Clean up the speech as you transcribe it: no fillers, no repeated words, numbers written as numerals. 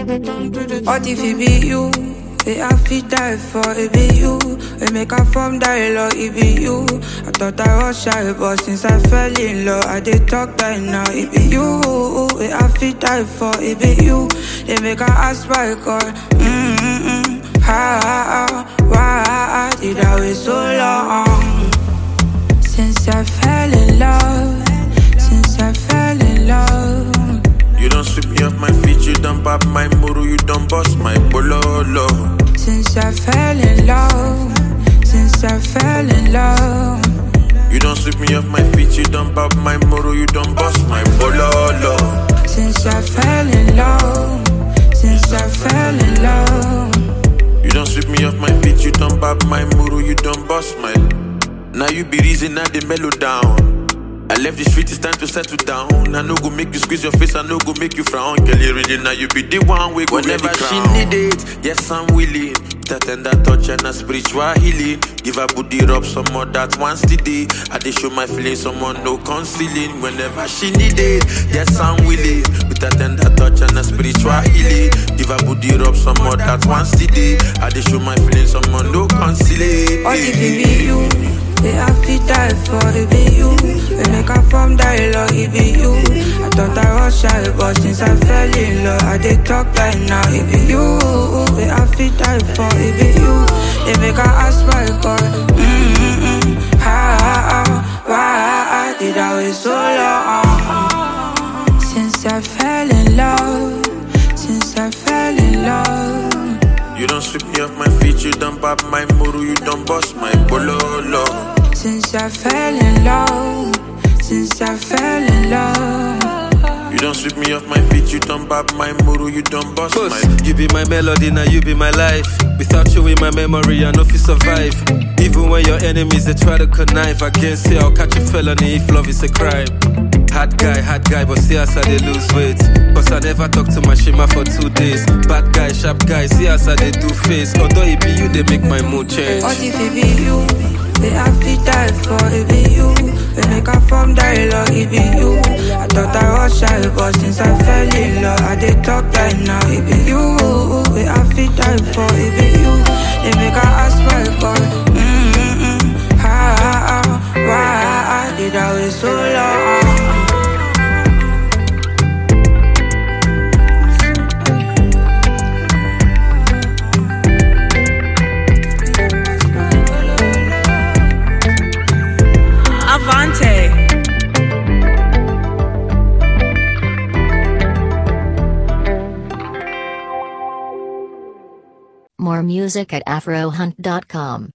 What if it be you? I fit die for it be you. We make a from dialogue, it be you. I thought I was shy, but since I fell in love, I did talk that now, it be you. I fit die for it be you. They make a ask by call. Why did I wait so long? Since I fell in love, since I fell in love. You don't sweep me off my feet, you don't pop my muru, you don't bust my bololo. Since I fell in love, since I fell in love. You don't sweep me off my feet, you don't pop my muru, you don't bust my bololo. Since I fell in love, since I fell in love. You don't sweep me off my feet, you don't pop my muru, you don't bust my. Now you be reason now they mellow down. I left the street, it's time to settle down. I no go make you squeeze your face, I no go make you frown. Girl, you ready now, you be the one way go whenever she need it, yes I'm willing. That tender touch and a spiritual healing. Give her booty rub some more that once today. I dey show my feelings, someone no concealing. Whenever she need it, yes I'm willing. With that tender touch and a spiritual healing. Give her booty rub some more that once today. I dey show my feelings, someone no concealing. What if it be you? I fit die for it be you. We make a from dialogue, it be you. I thought I was shy, but since I fell in love, I did talk right now, it be you. I fit die for it be you. They make a ask my call. Why did I wait so long? Since I fell in love, since I fell in love. You don't sweep me off my feet, you don't pop my muru, you don't bust my bololo. Since I fell in love, since I fell in love. You don't sweep me off my feet, you don't pop my muru, you don't bust my. You be my melody, now you be my life. Without you in my memory, I know if you survive. Even when your enemies, they try to connive. I can't say I'll catch a felony if love is a crime. Hard guy, but see us how they lose weight. Cause I never talk to my shima for 2 days. Bad guy, sharp guy, see us how they do face. Although it be you, they make my mood change. What if it be you? I fit die for it be you. We make a from dialogue, it be you. I thought I was shy, but since I fell in love, I did talk right now, it be you. I fit die for it be you. They make a ask my call. Why did I wait so long? More music at afrohunt.com.